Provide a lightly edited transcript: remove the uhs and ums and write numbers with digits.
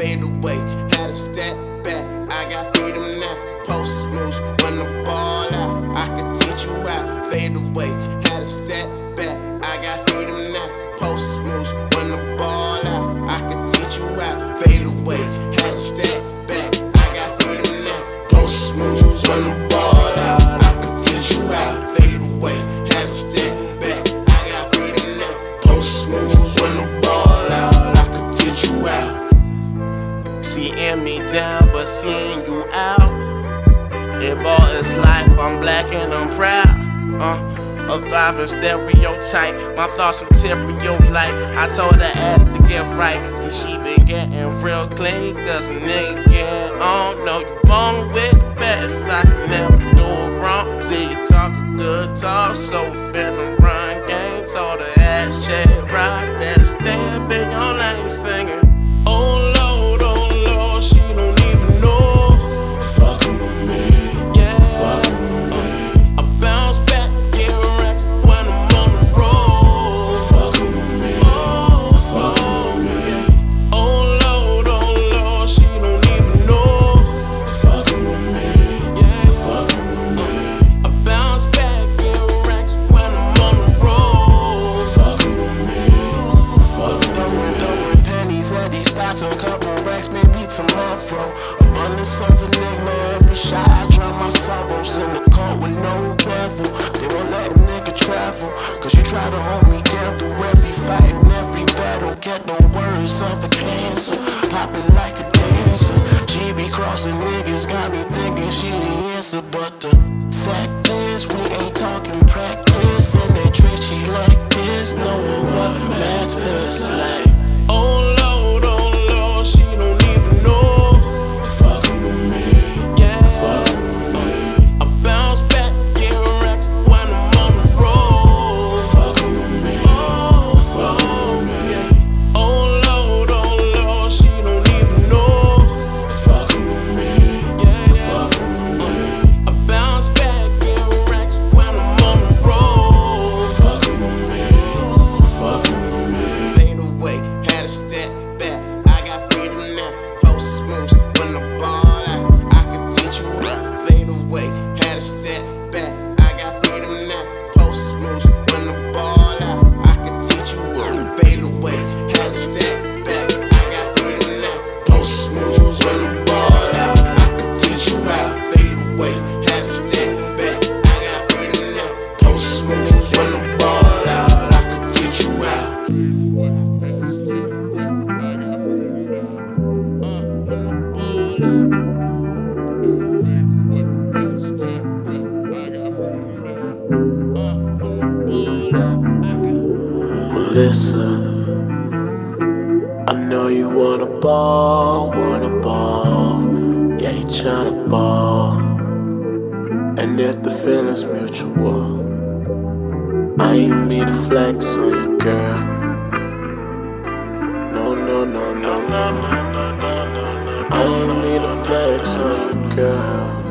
fade away. Had to step back, I got freedom now. Post moves, when the ball out, I can teach you how. Fade away, had to step back, I got freedom now. Post moves, when the ball out, I can teach you how. Fade away, had to step back, I got freedom now. Post moves, when the ball out, I can teach you how. Fade away, had to step back, I got freedom now. Post moves, when the ball out, I can teach you how. Seeing me down, but seeing you out. It all is life, I'm black and I'm proud. A thriving stereotype, my thoughts material like I told her ass to get right. See, she been getting real clean, cause a nigga getting on. Know you born with the best, I can never do it wrong. See, you talk a good talk, so finna run game. Told her ass check right, better step in your lane singing. Oh Lord, she don't even know. Fucking with me, Yeah, fucking with me, I bounce back, get racks when I'm on the road. fucking with me, fucking with me, Oh Lord, she don't even know. fucking with me, Yeah, fucking with me, I bounce back, get racks when I'm on the road. fucking with me, fucking with me. Throwing pennies at these spots, a couple racks, maybe tomorrow. Abundance of enigma, every shot I drown my sorrows in the cold with no gravel. They won't let a nigga travel, cause you try to hold me down through every fight and every battle. Get the words of a cancer, popping like a dancer. She be crossing niggas, got me thinking she the answer. But the fact is, we ain't talking practice, and that trick she like this, knowing what matters. Like, oh Lord, she don't even know. Fucking with me, Yeah, fucking with me, I bounce back, get racks when I'm on the road. fucking with me, fucking with me, Oh Lord, she don't even know. fucking with me, Yeah, fucking with me, I bounce back, get racks when I'm on the road. fucking with me, fucking with me. Fade away, had to step back, I got freedom now. Post moves, when the ball out, I can teach you how. Fade away, had to step back, I got freedom now. Post moves, when the ball out, I can teach you how. Fade away, had to step back, I got freedom now. Post moves, when the ball out, I can teach you how. Fade away, had to step back, I got freedom now. Post moves, when the ball out, I can teach you how. Melissa, I know you wanna ball. Yeah, you tryna ball. And if the feeling's mutual, I ain't mean to flex on you, girl. No. I ain't mean to flex on you, girl.